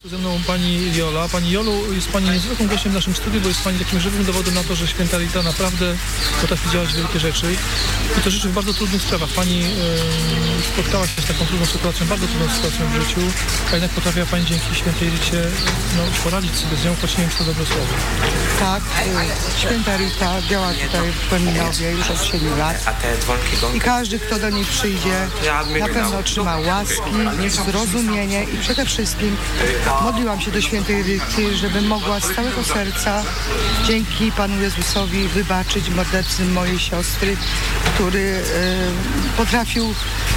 Ze mną pani Jola. Pani Jolu, jest pani niezwykłym gościem w naszym studiu, bo jest pani takim żywym dowodem na to, że święta Rita naprawdę potrafi działać wielkie rzeczy. I to rzeczy w bardzo trudnych sprawach. Pani spotkała się z taką trudną sytuacją, bardzo trudną sytuacją w życiu, a jednak potrafiła pani dzięki świętej Ricie poradzić sobie z nią, choć nie wiem, co dobre słowo. Tak, święta Rita działa tutaj w Płominowie już od 7 lat. I każdy, kto do niej przyjdzie, na pewno otrzyma łaski, zrozumienie i przede wszystkim modliłam się do świętej Rity, żeby mogła z całego serca dzięki Panu Jezusowi wybaczyć mordercy mojej siostry, który potrafił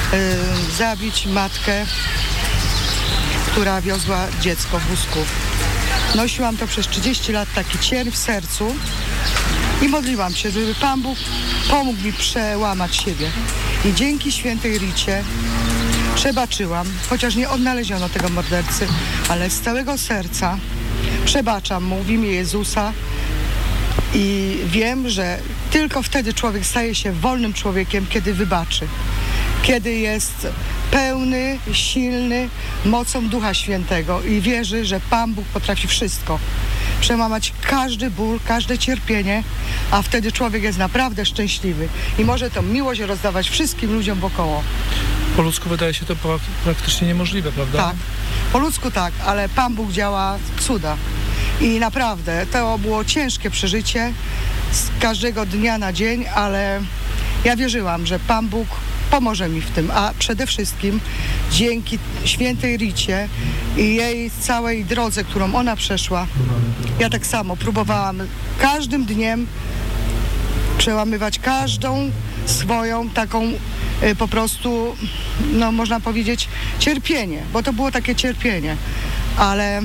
zabić matkę, która wiozła dziecko w wózku. Nosiłam to przez 30 lat, taki cień w sercu i modliłam się, żeby Pan Bóg pomógł mi przełamać siebie. I dzięki świętej Ricie przebaczyłam, chociaż nie odnaleziono tego mordercy, ale z całego serca przebaczam mu w imię Jezusa i wiem, że tylko wtedy człowiek staje się wolnym człowiekiem, kiedy wybaczy. Kiedy jest pełny, silny mocą Ducha Świętego i wierzy, że Pan Bóg potrafi wszystko. Przełamać każdy ból, każde cierpienie, a wtedy człowiek jest naprawdę szczęśliwy i może tą miłość rozdawać wszystkim ludziom wokoło. Po ludzku wydaje się to praktycznie niemożliwe, prawda? Tak, po ludzku tak, ale Pan Bóg działa cuda. I naprawdę to było ciężkie przeżycie z każdego dnia na dzień, ale ja wierzyłam, że Pan Bóg pomoże mi w tym, a przede wszystkim dzięki świętej Ricie i jej całej drodze, którą ona przeszła, ja tak samo próbowałam każdym dniem przełamywać każdą swoją taką po prostu, no można powiedzieć, cierpienie, bo to było takie cierpienie, ale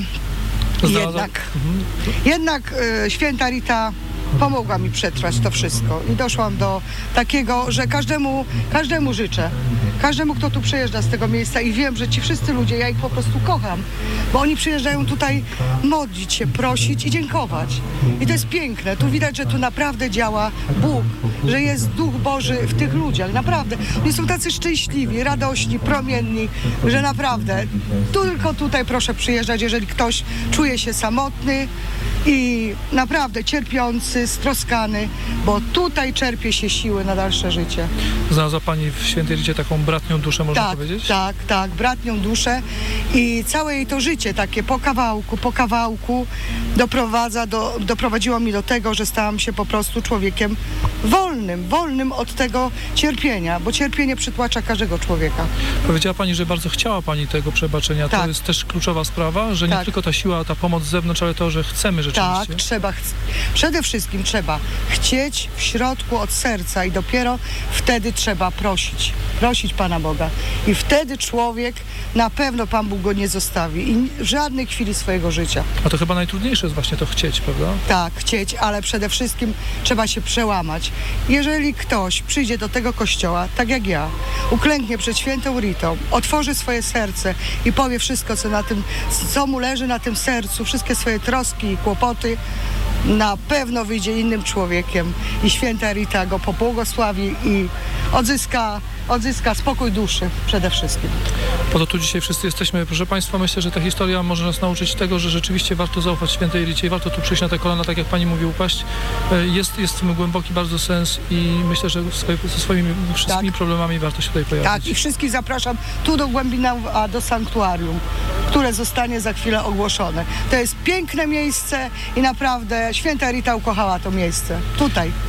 jednak święta Rita pomogła mi przetrwać to wszystko i doszłam do takiego, że każdemu życzę, każdemu, kto tu przyjeżdża z tego miejsca i wiem, że ci wszyscy ludzie, ja ich po prostu kocham, bo oni przyjeżdżają tutaj modlić się, prosić i dziękować. I to jest piękne, tu widać, że tu naprawdę działa Bóg, że jest Duch Boży w tych ludziach, naprawdę. Oni są tacy szczęśliwi, radośni, promienni, że naprawdę tylko tutaj proszę przyjeżdżać, jeżeli ktoś czuje się samotny i naprawdę cierpiący, stroskany, bo tutaj czerpie się siły na dalsze życie. Znalazła pani w świętej Ricie taką bratnią duszę, można powiedzieć? Tak, bratnią duszę i całe jej to życie takie po kawałku doprowadziło mnie do tego, że stałam się po prostu człowiekiem wolnym od tego cierpienia, bo cierpienie przytłacza każdego człowieka. Powiedziała pani, że bardzo chciała pani tego przebaczenia. Tak. To jest też kluczowa sprawa, że nie tylko ta siła, ta pomoc z zewnątrz, ale to, że chcemy rzeczywiście. Tak, przede wszystkim trzeba chcieć w środku od serca i dopiero wtedy trzeba prosić Pana Boga. I wtedy człowiek, na pewno Pan Bóg go nie zostawi i w żadnej chwili swojego życia. A to chyba najtrudniejsze jest właśnie to chcieć, prawda? Tak, chcieć, ale przede wszystkim trzeba się przełamać. Jeżeli ktoś przyjdzie do tego kościoła, tak jak ja, uklęknie przed świętą Ritą, otworzy swoje serce i powie wszystko, co mu leży na tym sercu, wszystkie swoje troski i kłopoty, na pewno wyjdzie innym człowiekiem i święta Rita go pobłogosławi i odzyska spokój duszy przede wszystkim. Po to tu dzisiaj wszyscy jesteśmy. Proszę Państwa, myślę, że ta historia może nas nauczyć tego, że rzeczywiście warto zaufać świętej Ricie i warto tu przyjść na te kolana, tak jak Pani mówi, upaść. Jest w tym głęboki bardzo sens i myślę, że ze swoimi wszystkimi problemami warto się tutaj pojawić. Tak, i wszystkich zapraszam tu do Głębinowa, do sanktuarium, które zostanie za chwilę ogłoszone. To jest piękne miejsce i naprawdę święta Rita ukochała to miejsce. Tutaj.